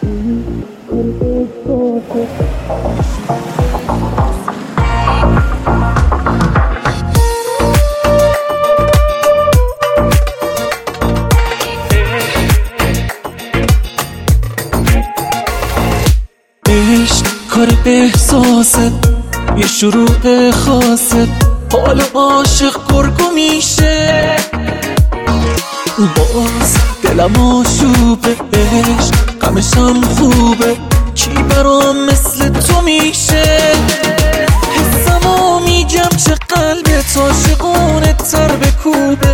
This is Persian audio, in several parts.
عشق کار احساسه، یه شروع خاصه، حال عاشق گرگو میشه. باز دلم آشوبه، عشق غمشم خوبه، کی برام مثل تو میشه؟ حسمو میگم چه قلبت عاشقونه تر به کوبه،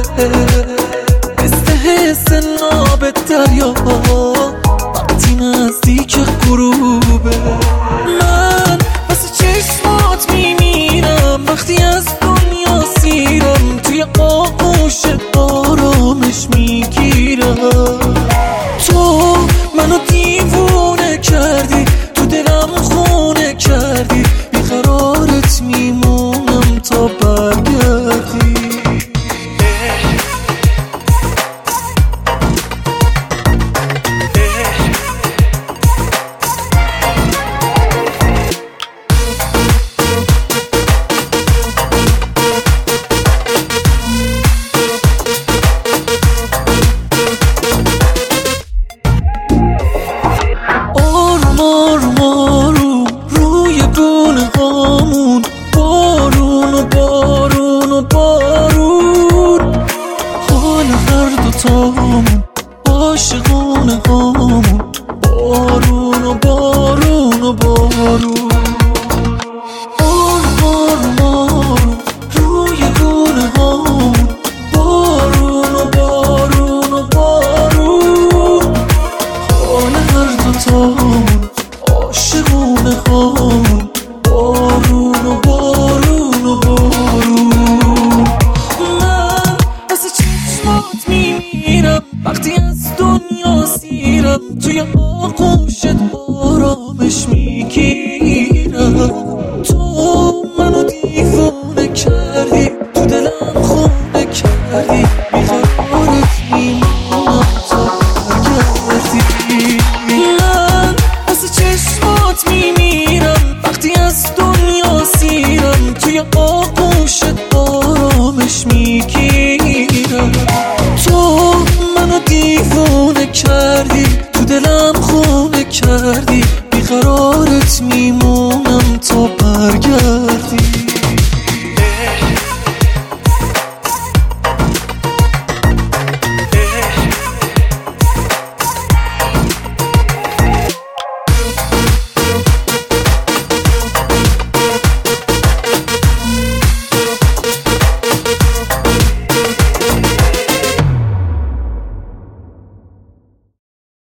حس ناب دریا وقتی نزدیک غروبه. من واسه چشمات میمیرم وقتی از دنیا سیرم، توی آغوش آرامش میگیرم. تو منو دیوونه کردی، تو دلم خونه کردی، بیقرارت میمونم تا برگردی. روی گونه هامون بارون و بارون و بارون، حال هر دوتامون عاشقونه هامون بارون و بارون و بارون. روی گونه هامون بارون و بارون و بارون، حال هر دوتامون عاشقونه هامون بارون و بارون و بارون. من از چشمات میمیرم وقتی از دنیا سیرم، توی آغوشت آرامش میگیرم.